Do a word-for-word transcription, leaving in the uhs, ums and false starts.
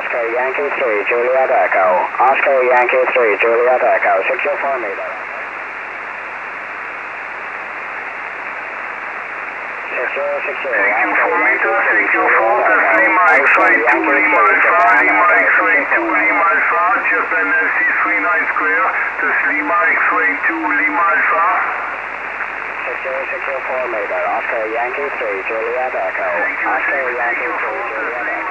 Oscar Yankee three, Juliet Echo. Oscar Yankee three, Juliet Echo. six oh four meter. six zero six zero. six oh four meter, six oh four, that's Lima X-ray two, Lima Alpha, Lima X-ray two, Lima Alpha, Japan L C three nine square, that's Lima X-ray two, Lima Alpha. six zero six zero four meter, Oscar Yankee three, Juliet Echo. Oscar Yankee three, Juliet Echo.